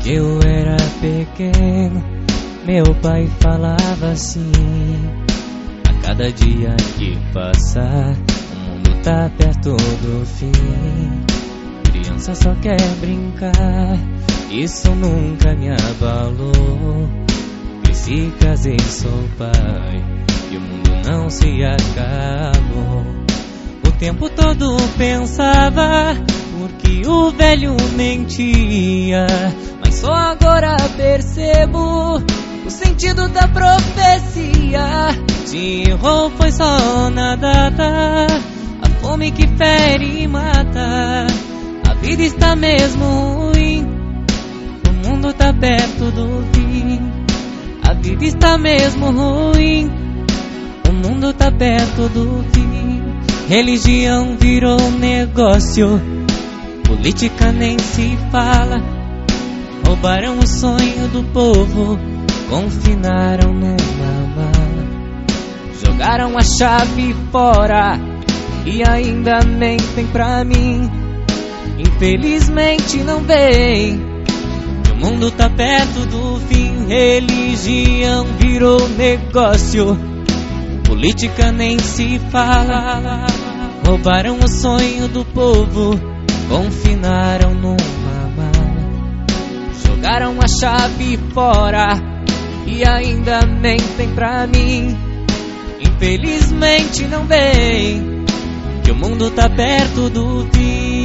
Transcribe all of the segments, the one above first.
Eu era pequeno, meu pai falava assim: a cada dia que passar, o mundo tá perto do fim. Criança só quer brincar, isso nunca me abalou. Cresci, casei, sou pai, e o mundo não se acabou. O tempo todo pensava, porque o velho mentia, mas só agora percebo o sentido da profecia. Se errou foi só na data, a fome que fere e mata. A vida está mesmo ruim, o mundo tá perto do fim. A vida está mesmo ruim, o mundo tá perto do fim. Religião virou negócio, política nem se fala. Roubaram o sonho do povo, confinaram numa mala. Jogaram a chave fora e ainda mentem pra mim. Infelizmente não veem que o mundo tá perto do fim. Religião virou negócio, política nem se fala. Roubaram o sonho do povo, confinaram numa mala. Jogaram a chave fora e ainda mentem pra mim. Infelizmente não veem que o mundo tá perto do fim.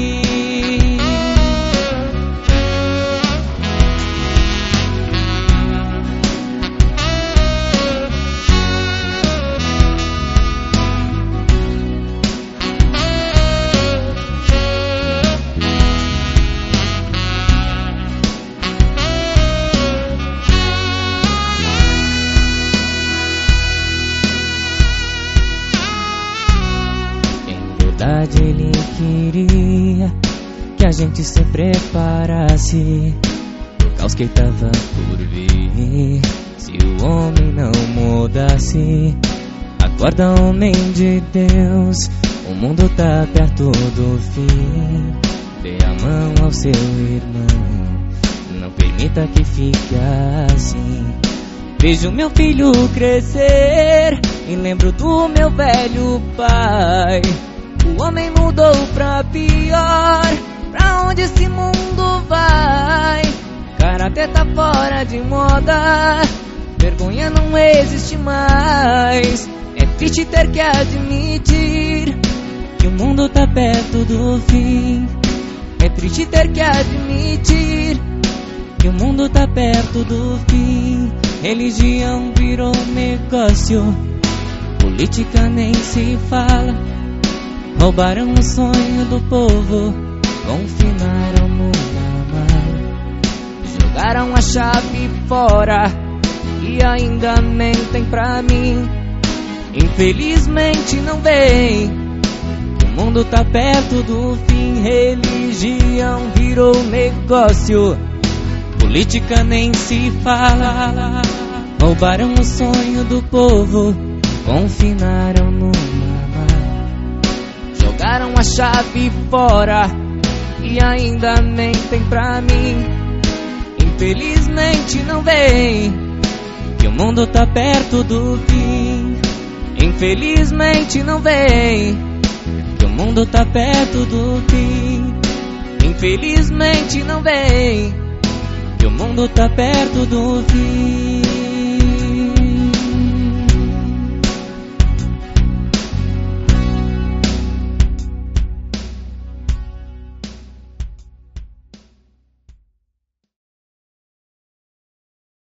Ele queria que a gente se preparasse pro caos que tava por vir. Se o homem não mudasse, acorda, homem de Deus, o mundo tá perto do fim. Dê a mão ao seu irmão, não permita que fique assim. Vejo meu filho crescer e lembro do meu velho pai. O homem mudou pra pior, pra onde esse mundo vai? Karatê tá fora de moda, vergonha não existe mais. É triste ter que admitir que o mundo tá perto do fim. É triste ter que admitir que o mundo tá perto do fim. Religião virou negócio, política nem se fala. Roubaram o sonho do povo, confinaram numa mala. Jogaram a chave fora e ainda mentem pra mim. Infelizmente não veem que o mundo tá perto do fim. Religião virou negócio, política nem se fala. Roubaram o sonho do povo, confinaram numa mala. Jogaram a chave fora e ainda mentem pra mim. Infelizmente não veem que o mundo tá perto do fim. Infelizmente não veem que o mundo tá perto do fim. Infelizmente não veem que o mundo tá perto do fim.